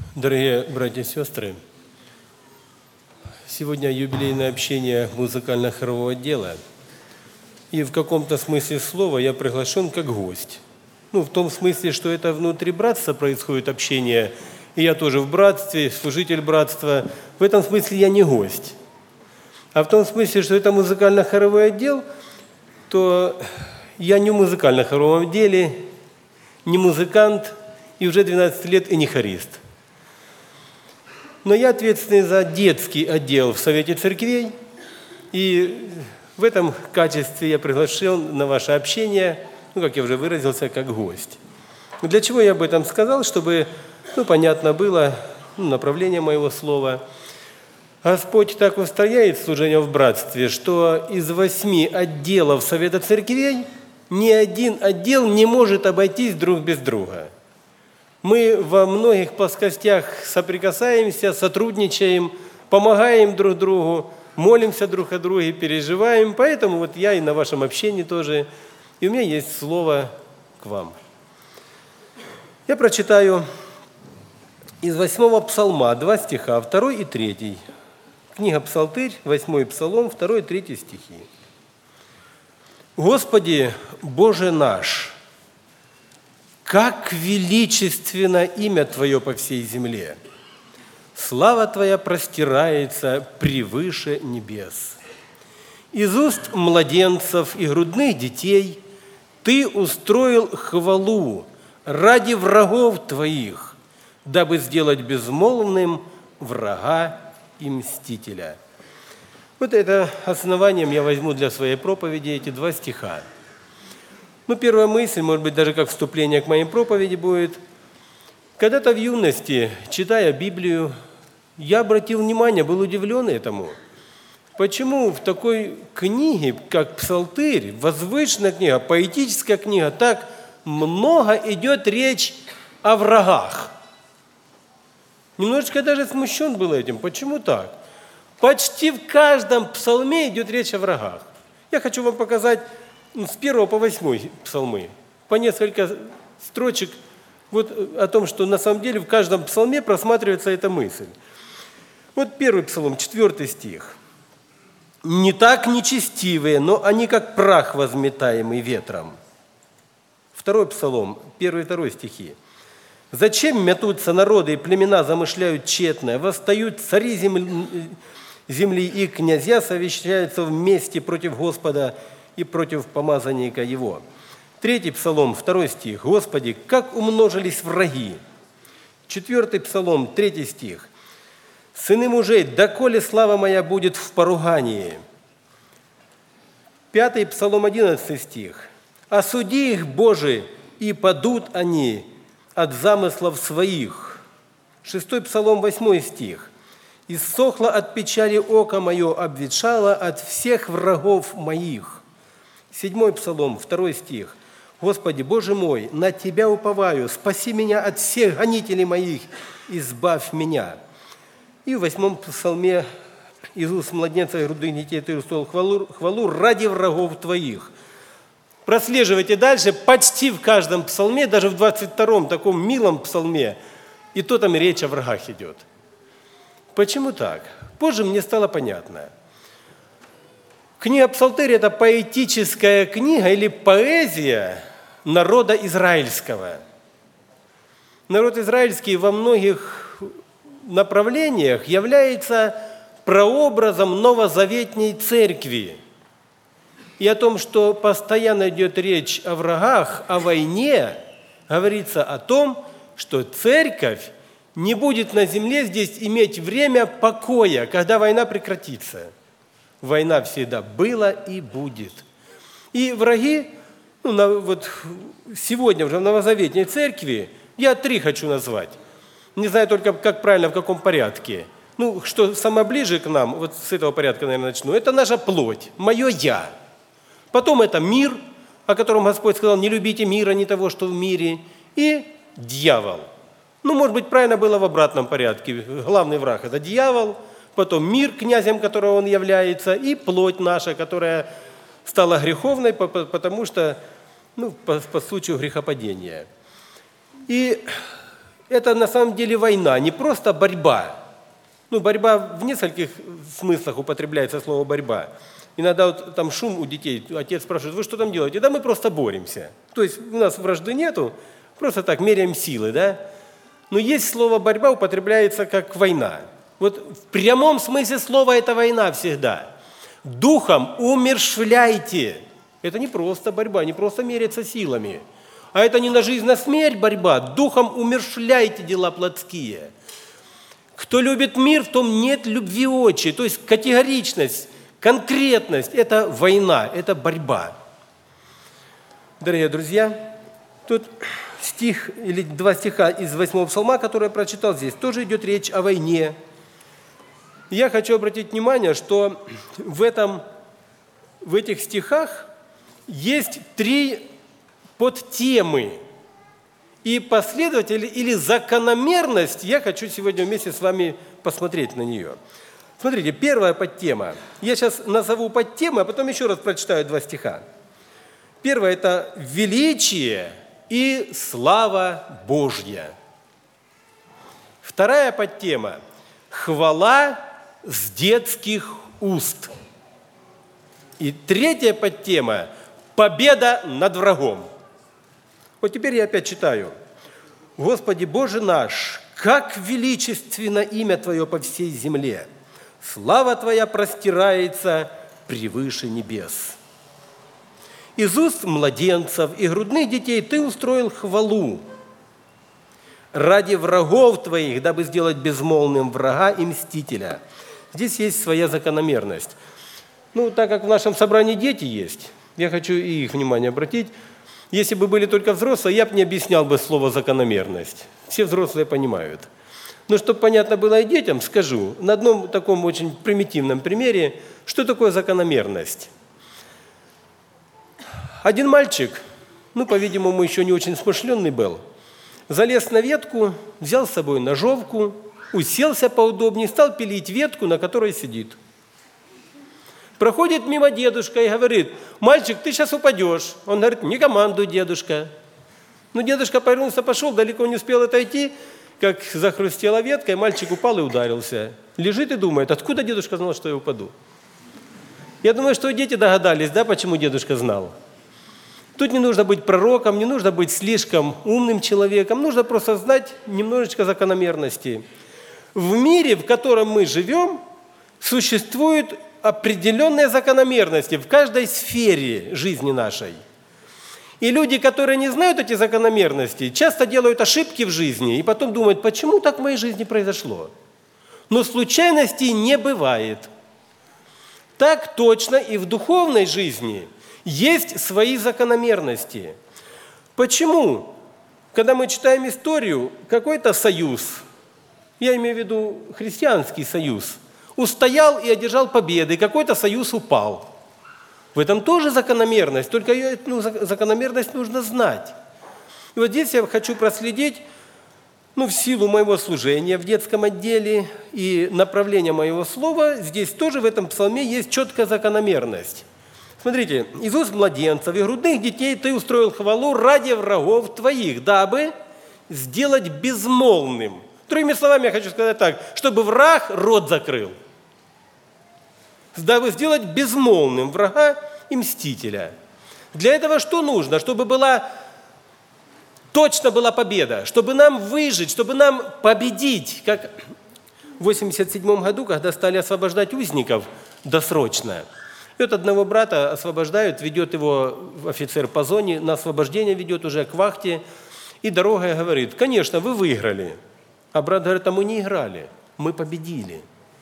Дорогие братья и сестры, сегодня юбилейное общение музыкально-хорового отдела, и в каком-то смысле слова я приглашен как гость. В том смысле, что это внутри братства происходит общение, и я тоже в братстве, служитель братства. В этом смысле я не гость. А в том смысле, что это музыкально-хоровой отдел, то я не в музыкально-хоровом отделе, не музыкант, и уже 12 лет и не хорист. Но я ответственный за детский отдел в Совете Церквей, и в этом качестве я приглашен на ваше общение, как я уже выразился, как гость. Для чего я об этом сказал? Чтобы, понятно было направление моего слова. Господь так устрояет служение в братстве, что из 8 отделов Совета Церквей ни один отдел не может обойтись друг без друга. Мы во многих плоскостях соприкасаемся, сотрудничаем, помогаем друг другу, молимся друг о друге, переживаем. Поэтому я и на вашем общении тоже. И у меня есть слово к вам. Я прочитаю из 8 псалма 2 стиха, 2 и 3. Книга Псалтырь, 8 псалом, 2 и 3 стихи. «Господи, Боже наш, как величественно имя Твое по всей земле! Слава Твоя простирается превыше небес. Из уст младенцев и грудных детей Ты устроил хвалу ради врагов Твоих, дабы сделать безмолвным врага и мстителя». Это основанием я возьму для своей проповеди эти 2 стиха. Первая мысль, может быть, даже как вступление к моей проповеди будет. Когда-то в юности, читая Библию, я обратил внимание, был удивлен этому. Почему в такой книге, как Псалтырь, возвышенная книга, поэтическая книга, так много идет речь о врагах? Немножечко даже смущен был этим. Почему так? Почти в каждом псалме идет речь о врагах. Я хочу вам показать с 1 по 8 псалмы, по несколько строчек о том, что на самом деле в каждом псалме просматривается эта мысль. 1 псалом, 4 стих. «Не так нечестивые, но они как прах, возметаемый ветром». 2 псалом, 1 и 2 стихи. «Зачем мятутся народы и племена замышляют тщетное, восстают цари земли и князья совещаются вместе против Господа и против помазанника Его». 3 псалом, 2 стих. «Господи, как умножились враги». 4 псалом, 3 стих. «Сыны мужей, доколе слава моя будет в поругании». 5 псалом, 11 стих. «Осуди их, Боже, и падут они от замыслов своих». 6 псалом, 8 стих. «Иссохло от печали око мое, обветшало от всех врагов моих». 7 псалом, 2 стих. «Господи, Боже мой, на Тебя уповаю, спаси меня от всех гонителей моих, избавь меня». И в 8 псалме: «Из уст младенца и грудных детей Ты устроил хвалу ради врагов Твоих». Прослеживайте дальше, почти в каждом псалме, даже в 22-м таком милом псалме, и то там речь о врагах идет. Почему так? Позже мне стало понятно. Книга Псалтырь – это поэтическая книга или поэзия народа израильского. Народ израильский во многих направлениях является прообразом новозаветней церкви. И о том, что постоянно идет речь о врагах, о войне, говорится о том, что церковь не будет на земле здесь иметь время покоя, когда война прекратится. Война всегда была и будет. И враги, сегодня уже в новозаветней церкви, я 3 хочу назвать. Не знаю только, как правильно, в каком порядке. Что самое ближе к нам, с этого порядка, наверное, начну, это наша плоть, мое «я». Потом это мир, о котором Господь сказал: «Не любите мира, не того, что в мире». И дьявол. Может быть, правильно было в обратном порядке. Главный враг – это дьявол, потом мир, князем которого он является, и плоть наша, которая стала греховной, потому что, по случаю грехопадения. И это на самом деле война, не просто борьба. Ну, борьба в нескольких смыслах употребляется слово «борьба». Иногда вот там шум у детей, отец спрашивает: вы что там делаете? Да мы просто боремся. То есть у нас вражды нету, просто так меряем силы, да? Но есть слово «борьба» употребляется как «война». Вот в прямом смысле слова это война всегда. Духом умерщвляйте. Это не просто борьба, не просто меряться силами, а это не на жизнь, на смерть борьба. Духом умерщвляйте дела плотские. Кто любит мир, в том нет любви отчи. То есть категоричность, конкретность – это война, это борьба. Дорогие друзья, тут стих или два стиха из 8-го псалма, который я прочитал здесь, тоже идет речь о войне. Я хочу обратить внимание, что в этих стихах есть 3 подтемы. И последовательность или закономерность, я хочу сегодня вместе с вами посмотреть на нее. Смотрите, первая подтема. Я сейчас назову подтемы, а потом еще раз прочитаю 2 стиха. Первое – это величие и слава Божья. Вторая подтема – хвала с детских уст. И третья подтема – победа над врагом. Вот теперь я опять читаю. «Господи Боже наш, как величественно имя Твое по всей земле! Слава Твоя простирается превыше небес. Из уст младенцев и грудных детей Ты устроил хвалу ради врагов Твоих, дабы сделать безмолвным врага и мстителя». Здесь есть своя закономерность. Ну, так как в нашем собрании дети есть, я хочу и их внимание обратить. Если бы были только взрослые, я бы не объяснял бы слово «закономерность». Все взрослые понимают. Но чтобы понятно было и детям, скажу на одном таком очень примитивном примере, что такое закономерность. Один мальчик, по-видимому, еще не очень смышленный был, залез на ветку, взял с собой ножовку, уселся поудобнее, стал пилить ветку, на которой сидит. Проходит мимо дедушка и говорит: мальчик, ты сейчас упадешь. Он говорит: не командуй, дедушка. Дедушка повернулся, пошел, далеко не успел отойти, как захрустела ветка, и мальчик упал и ударился. Лежит и думает: откуда дедушка знал, что я упаду? Я думаю, что дети догадались, да, почему дедушка знал. Тут не нужно быть пророком, не нужно быть слишком умным человеком, нужно просто знать немножечко закономерности. В мире, в котором мы живем, существуют определенные закономерности в каждой сфере жизни нашей. И люди, которые не знают эти закономерности, часто делают ошибки в жизни и потом думают: почему так в моей жизни произошло? Но случайностей не бывает. Так точно и в духовной жизни есть свои закономерности. Почему? Когда мы читаем историю, какой-то союз, я имею в виду христианский союз, устоял и одержал победы, какой-то союз упал. В этом тоже закономерность, только закономерность нужно знать. И вот здесь я хочу проследить, в силу моего служения в детском отделе и направления моего слова, здесь тоже в этом псалме есть четкая закономерность. Смотрите, из уст младенцев и грудных детей Ты устроил хвалу ради врагов Твоих, дабы сделать безмолвным. Другими словами, я хочу сказать так, чтобы враг рот закрыл. Дабы сделать безмолвным врага и мстителя. Для этого что нужно? Чтобы точно была победа, чтобы нам выжить, чтобы нам победить. Как в 1987 году, когда стали освобождать узников досрочно. И вот одного брата освобождают, ведет его офицер по зоне, на освобождение ведет уже к вахте. И дорогой говорит: конечно, вы выиграли. А брат говорит: а мы не играли, мы победили.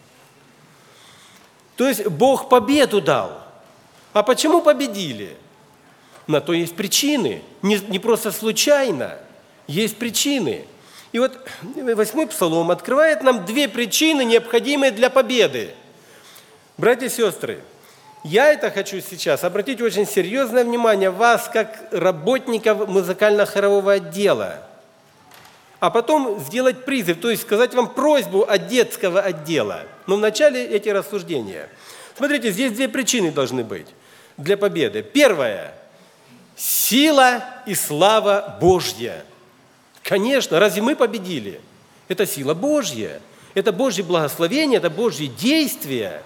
То есть Бог победу дал. А почему победили? На то есть причины. Не просто случайно. Есть причины. И вот 8-й псалом открывает нам 2 причины, необходимые для победы. Братья и сестры, я это хочу сейчас обратить очень серьезное внимание вас, как работников музыкально-хорового отдела. А потом сделать призыв, то есть сказать вам просьбу от детского отдела. Но вначале эти рассуждения. Смотрите, здесь 2 причины должны быть для победы. Первая – сила и слава Божья. Конечно, разве мы победили? Это сила Божья, это Божье благословение, это Божье действие.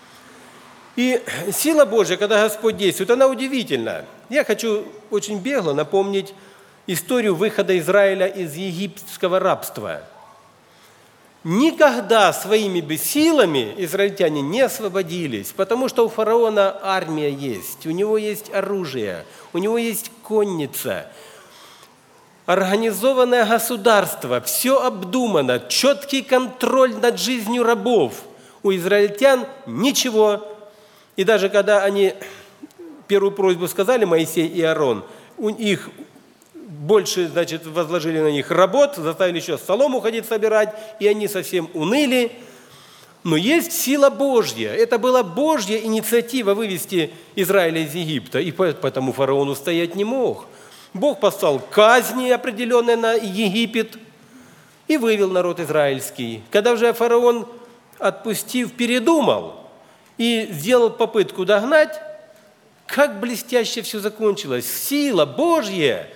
И сила Божья, когда Господь действует, она удивительна. Я хочу очень бегло напомнить историю выхода Израиля из египетского рабства. Никогда своими бы силами израильтяне не освободились, потому что у фараона армия есть, у него есть оружие, у него есть конница, организованное государство, все обдумано, четкий контроль над жизнью рабов. У израильтян ничего. И даже когда они первую просьбу сказали, Моисей и Аарон, у них больше, возложили на них работ, заставили еще солому ходить собирать, и они совсем уныли. Но есть сила Божья. Это была Божья инициатива вывести Израиля из Египта, и поэтому фараон устоять не мог. Бог послал казни определенные на Египет и вывел народ израильский. Когда же фараон, отпустив, передумал и сделал попытку догнать, как блестяще все закончилось. Сила Божья.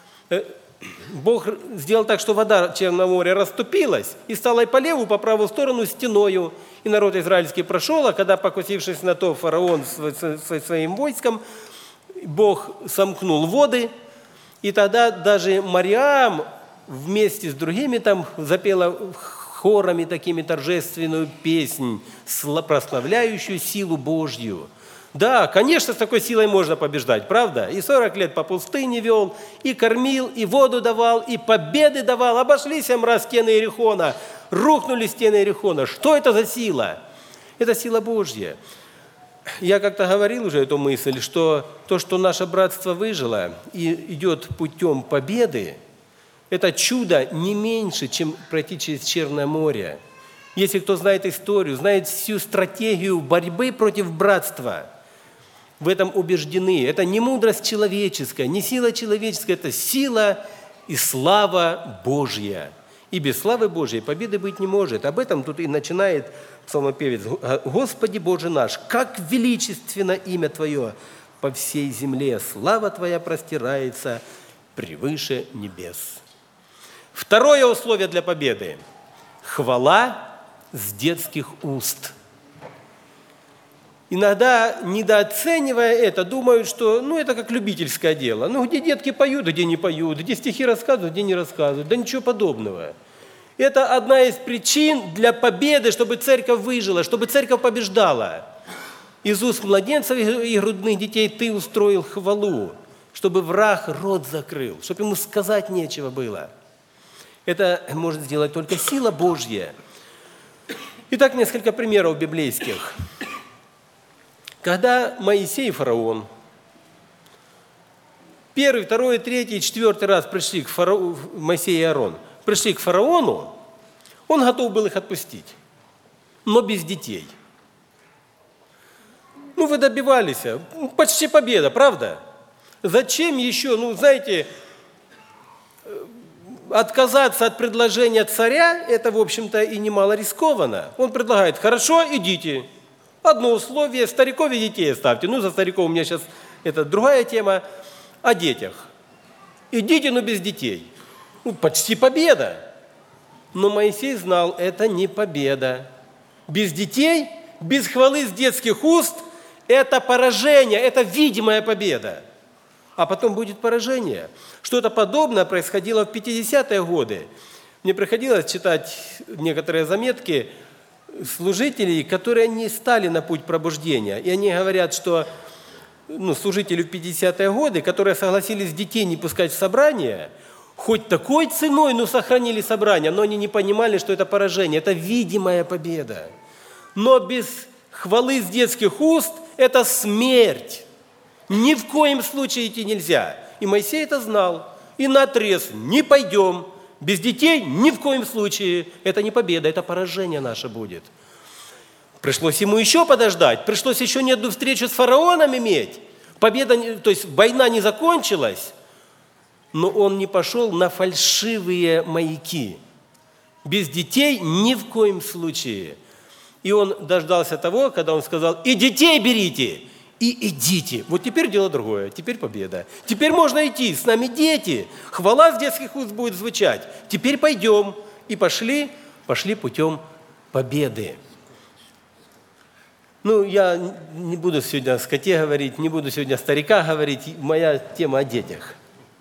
Бог сделал так, что вода Черного моря расступилась и стала и по левую, по правую сторону стеною. И народ израильский прошел, а когда, покусившись на то, фараон со своим войском, Бог сомкнул воды, и тогда даже Мариам вместе с другими там запела хорами такими торжественную песнь, прославляющую силу Божью. Да, конечно, с такой силой можно побеждать, правда? И 40 лет по пустыне вел, и кормил, и воду давал, и победы давал. Обошли 7 раз стены Иерихона, рухнули стены Иерихона. Что это за сила? Это сила Божья. Я как-то говорил уже эту мысль, что то, что наше братство выжило и идет путем победы, это чудо не меньше, чем пройти через Черное море. Если кто знает историю, знает всю стратегию борьбы против братства, в этом убеждены. Это не мудрость человеческая, не сила человеческая, это сила и слава Божья. И без славы Божьей победы быть не может. Об этом тут и начинает псалмопевец. «Господи Боже наш, как величественно имя Твое по всей земле, слава Твоя простирается превыше небес». Второе условие для победы – хвала с детских уст. Иногда, недооценивая это, думают, что это как любительское дело. Где детки поют, где не поют, где стихи рассказывают, где не рассказывают. Да ничего подобного. Это одна из причин для победы, чтобы церковь выжила, чтобы церковь побеждала. Из уст младенцев и грудных детей ты устроил хвалу, чтобы враг рот закрыл, чтобы ему сказать нечего было. Это может сделать только сила Божья. Итак, несколько примеров библейских. Когда Моисей и фараон 1, 2, 3, 4 раз пришли к фараону, Моисей и Аарон, пришли к фараону, он готов был их отпустить, но без детей. Вы добивались, почти победа, правда? Зачем еще, отказаться от предложения царя, это, в общем-то, и немало рискованно. Он предлагает: хорошо, идите. Одно условие, стариков и детей оставьте. За стариков у меня сейчас это другая тема. О детях. Идите, но без детей. Почти победа. Но Моисей знал, это не победа. Без детей, без хвалы с детских уст – это поражение, это видимая победа. А потом будет поражение. Что-то подобное происходило в 50-е годы. Мне приходилось читать некоторые заметки служителей, которые не стали на путь пробуждения. И они говорят, что служители в 50-е годы, которые согласились детей не пускать в собрание, хоть такой ценой, сохранили собрание, но они не понимали, что это поражение, это видимая победа. Но без хвалы с детских уст – это смерть. Ни в коем случае идти нельзя. И Моисей это знал. И наотрез: не пойдем. Без детей ни в коем случае. Это не победа, это поражение наше будет. Пришлось ему еще подождать. Пришлось еще не одну встречу с фараоном иметь. Победа, то есть война не закончилась. Но он не пошел на фальшивые маяки. Без детей ни в коем случае. И он дождался того, когда он сказал: и детей берите, и идите. Вот теперь дело другое, теперь победа. Теперь можно идти, с нами дети. Хвала с детских уст будет звучать. Теперь пойдем. И пошли путем победы. Ну, я не буду сегодня о скоте говорить, не буду сегодня о стариках говорить. Моя тема о детях.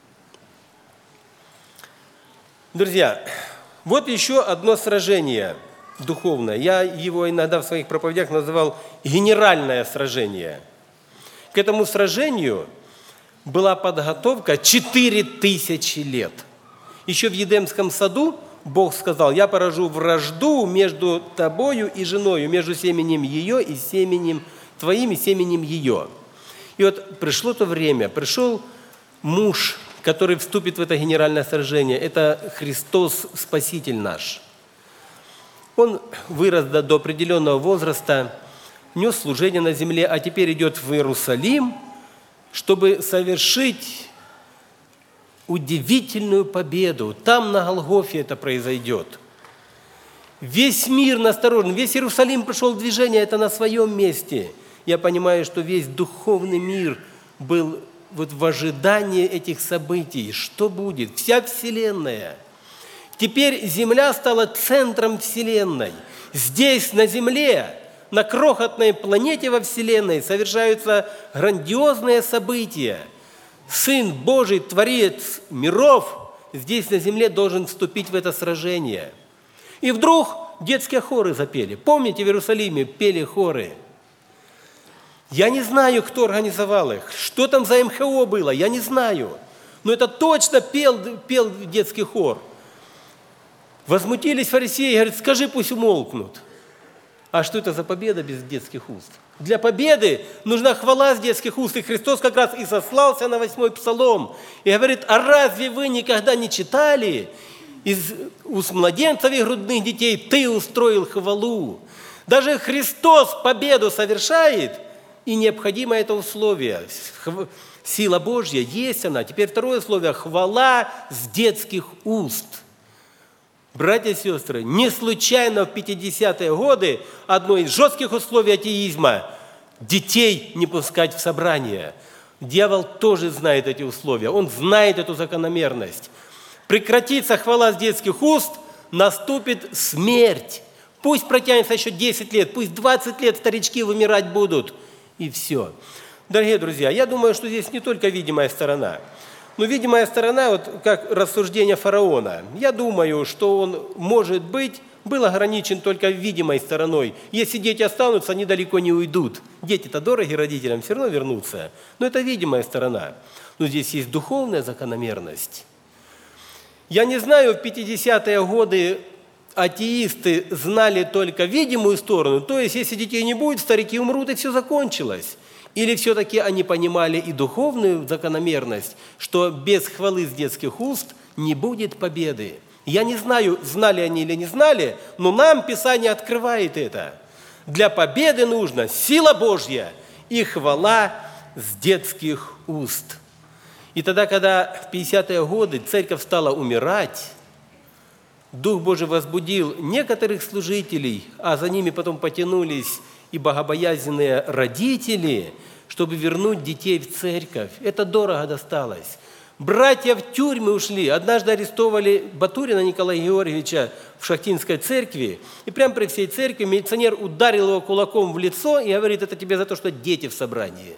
Друзья, вот еще одно сражение духовное. Я его иногда в своих проповедях называл генеральное сражение. К этому сражению была подготовка 4000 лет. Еще в Едемском саду Бог сказал: я поражу вражду между тобою и женою, между семенем ее и семенем твоим и семенем ее. И вот пришло то время, пришел муж, который вступит в это генеральное сражение. Это Христос, Спаситель наш. Он вырос до определенного возраста, нес служение на земле, а теперь идет в Иерусалим, чтобы совершить удивительную победу. Там, на Голгофе, это произойдет. Весь мир насторожен, весь Иерусалим пришел в движение, это на своем месте. Я понимаю, что весь духовный мир был вот в ожидании этих событий. Что будет? Вся Вселенная. Теперь Земля стала центром Вселенной. Здесь, на Земле, на крохотной планете во Вселенной совершаются грандиозные события. Сын Божий, Творец миров, здесь на земле должен вступить в это сражение. И вдруг детские хоры запели. Помните, в Иерусалиме пели хоры? Я не знаю, кто организовал их, что там за МХО было, я не знаю. Но это точно пел детский хор. Возмутились фарисеи, говорят: скажи, пусть умолкнут. А что это за победа без детских уст? Для победы нужна хвала с детских уст. И Христос как раз и сослался на 8-й псалом. И говорит: а разве вы никогда не читали? Из уст младенцев и грудных детей ты устроил хвалу. Даже Христос победу совершает, и необходимо это условие. Сила Божья есть она. Теперь второе условие – хвала с детских уст. Братья и сестры, не случайно в 50-е годы одно из жестких условий атеизма – детей не пускать в собрание. Дьявол тоже знает эти условия, он знает эту закономерность. Прекратится хвала с детских уст, наступит смерть. Пусть протянется еще 10 лет, пусть 20 лет старички вымирать будут, и все. Дорогие друзья, я думаю, что здесь не только видимая сторона. Но видимая сторона, вот как рассуждение фараона, я думаю, что он, может быть, был ограничен только видимой стороной. Если дети останутся, они далеко не уйдут. Дети-то дороги родителям, все равно вернутся. Но это видимая сторона. Но здесь есть духовная закономерность. Я не знаю, в 50-е годы атеисты знали только видимую сторону, то есть, если детей не будет, старики умрут, и все закончилось. Или все-таки они понимали и духовную закономерность, что без хвалы с детских уст не будет победы. Я не знаю, знали они или не знали, но нам Писание открывает это. Для победы нужна сила Божья и хвала с детских уст. И тогда, когда в 50-е годы церковь стала умирать, Дух Божий возбудил некоторых служителей, а за ними потом потянулись и богобоязненные родители, чтобы вернуть детей в церковь. Это дорого досталось. Братья в тюрьмы ушли. Однажды арестовали Батурина Николая Георгиевича в Шахтинской церкви, и прямо при всей церкви милиционер ударил его кулаком в лицо и говорит: это тебе за то, что дети в собрании.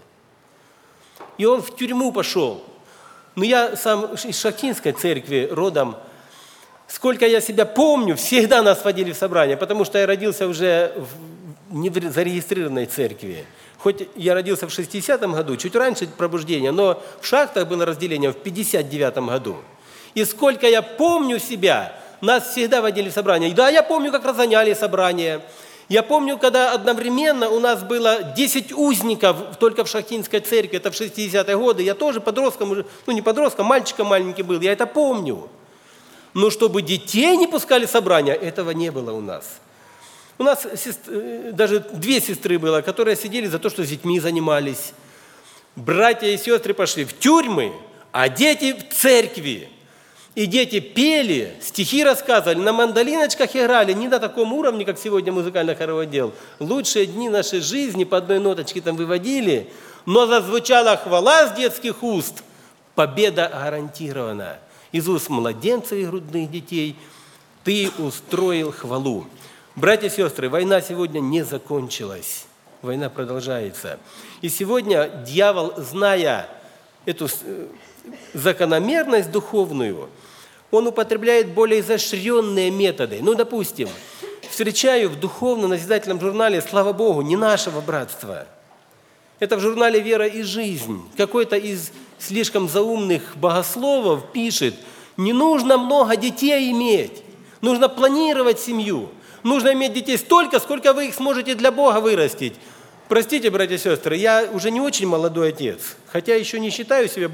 И он в тюрьму пошел. Но я сам из Шахтинской церкви родом. Сколько я себя помню, всегда нас водили в собрание, потому что я родился уже не в зарегистрированной церкви. Хоть я родился в 60-м году, чуть раньше пробуждения, но в шахтах было разделение в 59-м году. И сколько я помню себя, нас всегда водили в собрание. Да, я помню, как разгоняли собрание. Я помню, когда одновременно у нас было 10 узников только в Шахтинской церкви, это в 60-е годы. Я тоже подростком, ну не подростком, мальчиком маленький был, я это помню. Но чтобы детей не пускали в собрание, этого не было у нас. У нас даже 2 сестры было, которые сидели за то, что с детьми занимались. Братья и сестры пошли в тюрьмы, а дети в церкви. И дети пели, стихи рассказывали, на мандолиночках играли, не на таком уровне, как сегодня музыкальный хоровой отдел. Лучшие дни нашей жизни по одной ноточке там выводили, но зазвучала хвала с детских уст, победа гарантирована. Из уст младенцев и грудных детей ты устроил хвалу. Братья и сестры, война сегодня не закончилась. Война продолжается. И сегодня дьявол, зная эту закономерность духовную, он употребляет более изощренные методы. Ну, допустим, встречаю в духовно-назидательном журнале, слава Богу, не нашего братства. Это в журнале «Вера и жизнь». Какой-то из слишком заумных богословов пишет: не нужно много детей иметь, нужно планировать семью. Нужно иметь детей столько, сколько вы их сможете для Бога вырастить. Простите, братья и сестры, я уже не очень молодой отец, хотя еще не считаю себя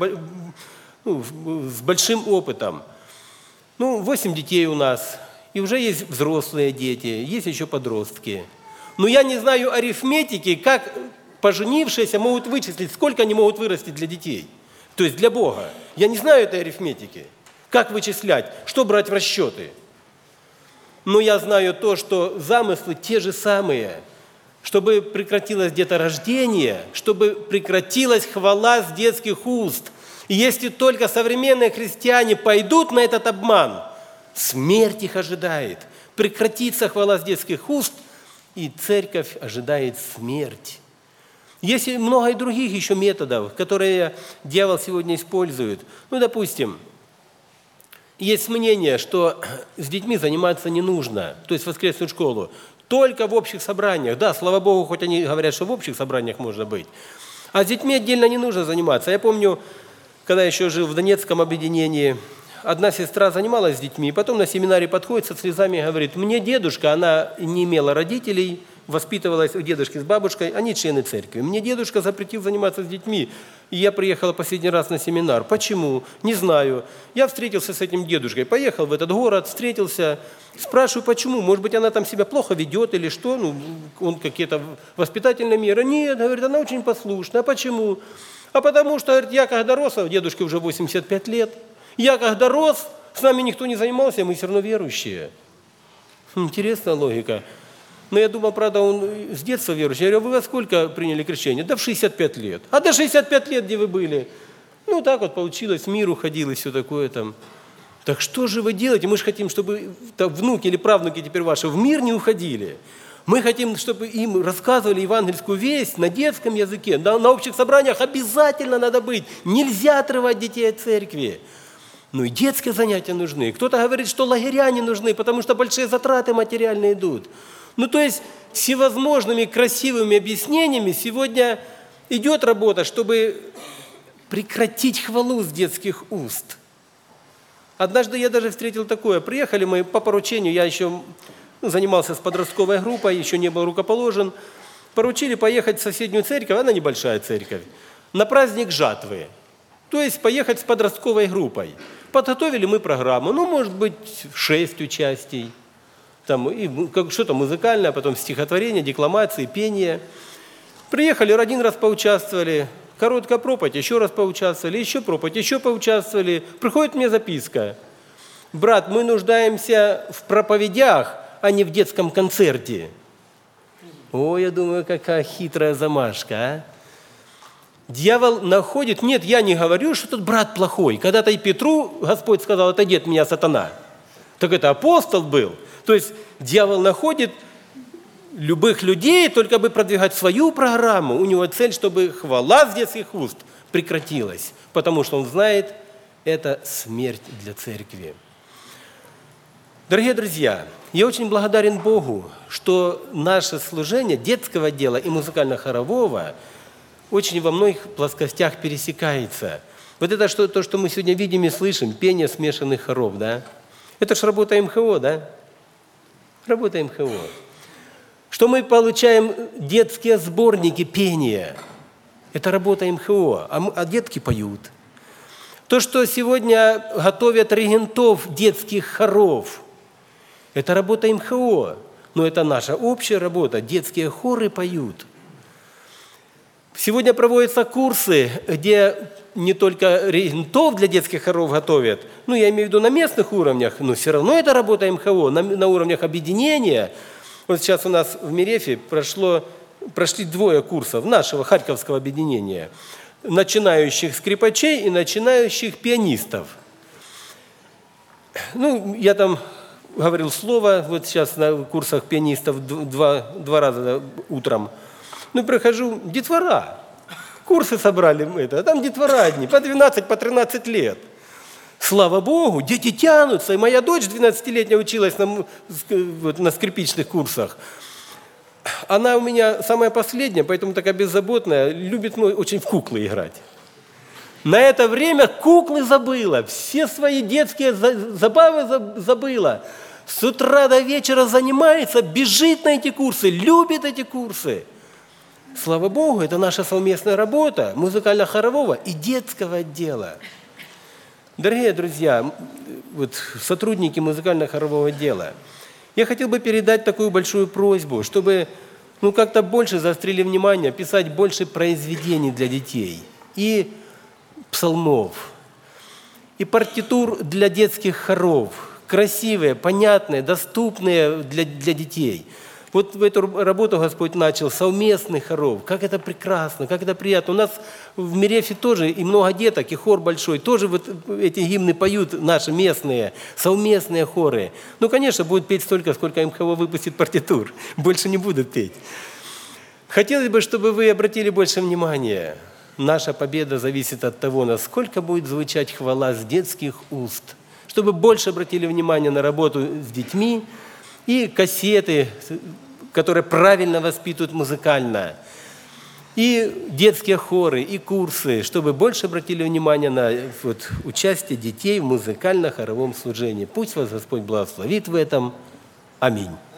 с большим опытом. 8 детей у нас, и уже есть взрослые дети, есть еще подростки. Но я не знаю арифметики, как поженившиеся могут вычислить, сколько они могут вырастить для детей, то есть для Бога. Я не знаю этой арифметики, как вычислять, что брать в расчеты. Но я знаю то, что замыслы те же самые, чтобы прекратилось деторождение, чтобы прекратилась хвала с детских уст. И если только современные христиане пойдут на этот обман, смерть их ожидает. Прекратится хвала с детских уст, и церковь ожидает смерть. Есть и много и других еще методов, которые дьявол сегодня использует. Допустим, есть мнение, что с детьми заниматься не нужно, то есть в воскресную школу, только в общих собраниях. Да, слава Богу, хоть они говорят, что в общих собраниях можно быть. А с детьми отдельно не нужно заниматься. Я помню, когда еще жил в Донецком объединении, одна сестра занималась с детьми, и потом на семинаре подходит со слезами и говорит: мне дедушка, она не имела родителей, воспитывалась у дедушки с бабушкой, они члены церкви. Мне дедушка запретил заниматься с детьми, и я приехала последний раз на семинар. Почему? Не знаю. Я встретился с этим дедушкой, поехал в этот город, встретился, спрашиваю, почему? Может быть, она там себя плохо ведет или что? Он какие-то воспитательные меры. Нет, говорит, она очень послушная. А почему? А потому что, говорит, я когда рос, а дедушке уже 85 лет, я когда рос, с нами никто не занимался, мы все равно верующие. Интересная логика. Но я думал, правда, он с детства верующий. Я говорю, вы во сколько приняли крещение? Да в 65 лет. А до 65 лет где вы были? Так вот получилось, в мир уходил и все такое там. Так что же вы делаете? Мы же хотим, чтобы внуки или правнуки теперь ваши в мир не уходили. Мы хотим, чтобы им рассказывали евангельскую весть на детском языке. На общих собраниях обязательно надо быть. Нельзя отрывать детей от церкви. И детские занятия нужны. Кто-то говорит, что лагеря не нужны, потому что большие затраты материальные идут. То есть всевозможными красивыми объяснениями сегодня идет работа, чтобы прекратить хвалу с детских уст. Однажды я даже встретил такое. Приехали мы по поручению, я еще занимался с подростковой группой, еще не был рукоположен. Поручили поехать в соседнюю церковь, она небольшая церковь, на праздник жатвы. То есть поехать с подростковой группой. Подготовили мы программу, может быть, 6 участий. Что-то музыкальное, потом стихотворение, декламации, пение. Приехали, один раз поучаствовали, короткая проповедь, еще раз поучаствовали, еще проповедь, еще поучаствовали. Приходит мне записка: брат, мы нуждаемся в проповедях, а не в детском концерте. Я думаю, какая хитрая замашка, а? Дьявол находит, нет, я не говорю, что тут брат плохой. Когда-то и Петру Господь сказал: отойди от меня, сатана. Так это апостол был. То есть дьявол находит любых людей, только бы продвигать свою программу. У него цель, чтобы хвала с детских уст прекратилась, потому что он знает, это смерть для церкви. Дорогие друзья, я очень благодарен Богу, что наше служение детского дела и музыкально-хорового очень во многих плоскостях пересекается. Вот это то, что мы сегодня видим и слышим, пение смешанных хоров, да? Это ж работа МХО, да? Работа МХО. Что мы получаем детские сборники пения, это работа МХО, а детки поют. То, что сегодня готовят регентов детских хоров, это работа МХО, но это наша общая работа, детские хоры поют. Сегодня проводятся курсы, где не только регентов для детских хоров готовят, я имею в виду на местных уровнях, но все равно это работа МХО, на уровнях объединения. Вот сейчас у нас в Мерефе прошло прошли 2 курсов нашего Харьковского объединения, начинающих скрипачей и начинающих пианистов. Ну, я там говорил слово, вот сейчас на курсах пианистов 2 раза утром. Ну, прохожу, детвора. Курсы собрали мы это, а там детвора одни, по 12, по 13 лет. Слава Богу, дети тянутся. И моя дочь 12-летняя училась на скрипичных курсах. Она у меня самая последняя, поэтому такая беззаботная, любит очень в куклы играть. На это время куклы забыла, все свои детские забавы забыла. С утра до вечера занимается, бежит на эти курсы, любит эти курсы. Слава Богу, это наша совместная работа музыкально-хорового и детского отдела. Дорогие друзья, вот сотрудники музыкально-хорового отдела, я хотел бы передать такую большую просьбу, чтобы как-то больше заострили внимание, писать больше произведений для детей и псалмов, и партитур для детских хоров, красивые, понятные, доступные для детей. Вот в эту работу Господь начал совместных хоров. Как это прекрасно, как это приятно. У нас в Мирефе тоже и много деток, и хор большой. Тоже вот эти гимны поют наши местные, совместные хоры. Ну, конечно, будут петь столько, сколько МХО выпустит партитур. Больше не будут петь. Хотелось бы, чтобы вы обратили больше внимания. Наша победа зависит от того, насколько будет звучать хвала с детских уст. Чтобы больше обратили внимание на работу с детьми, и кассеты, которые правильно воспитывают музыкально, и детские хоры, и курсы, чтобы больше обратили внимание на участие детей в музыкально-хоровом служении. Пусть вас Господь благословит в этом. Аминь.